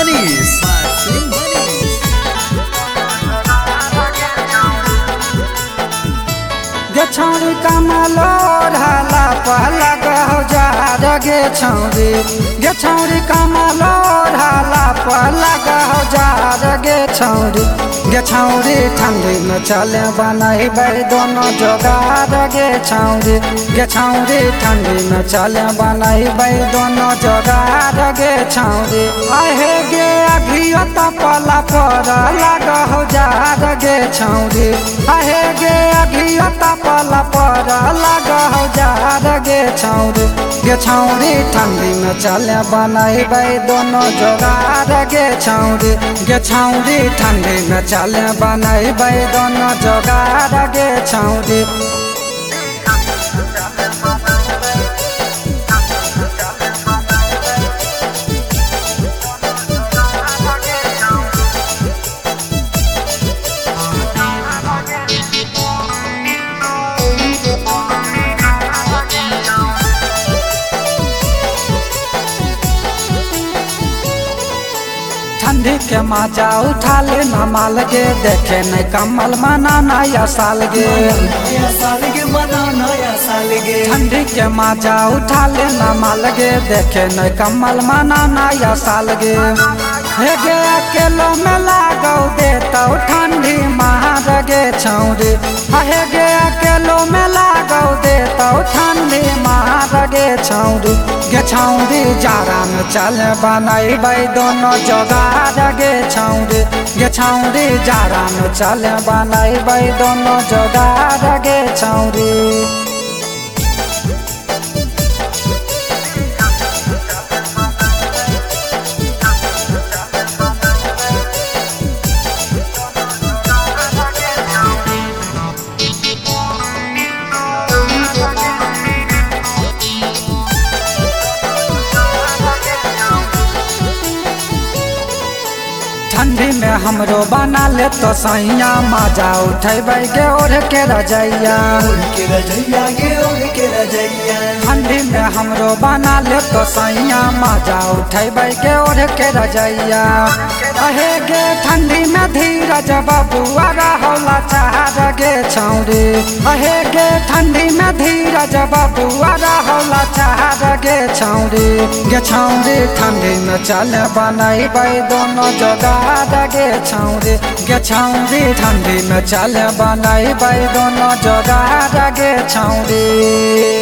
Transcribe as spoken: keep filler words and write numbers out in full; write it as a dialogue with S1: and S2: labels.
S1: Manis. Marceling Manis.
S2: गे छौरी कमलो ढाला पहला गहो जा गे छौरी गे छौरी कमलो ढाला पहला गहो जा गे छौरी गे छौरी ठंडी में चले बनई बड़ी दोनों जोगार गे छौरी गे छौरी ठंडी में चले बनई बड़ी दोनों जोगार गे छौरी आहे गे अभियो तपला पर लगहो जा गे छौरी आहे गे अभियो तपला पर लगहो जा गे छौरी गे छौरी ठंडी में चले बनई बड़ी दोनों जोगार गे छौरी गे छौरी ठंडी में चले बनई बड़ी दोनों जोगार गे छौरी ठंडी के मजा उठा ले नमाल गे देखे नहीं कमल मना नया साल गे
S1: नया साल के मना नया साल गे
S2: ठंडी के मजा उठा ले नमाल गे देखे नहीं कमल मना नया साल गे हे गे अकेलो में लागो देता ठंडी महार गे छौरी हे गे अकेलो में लागो देता ठंडी महार गे छौरी गे छौरी जारा में चले बनई बई दोनों जोगार गे छौरी गे छौरी जारा में चले बनई बई दोनों जोगार गे छौरी ठंडी में हमरो बना ले तो सैया मजा उठेबै गे ओढ़ के रजैया
S1: ओढ़ के रजैया गे ओढ़ के रजैया
S2: ठंडी में हमरो बना ले तो सैया मजा उठेबै गे ओढ़ के रजैया अहे गे ठंडी में धीरज बबुआ रहोला चाहर गे छौरी अहे गे ठंडी में धीरज बबुआ रहोला चाहर गे छौरी गे छौरी ठंडी में चले बनई बई दोनों जोगार गे छौरी गे छौरी ठंडी में चले बनई बई दोनों जोगार गे छौरी।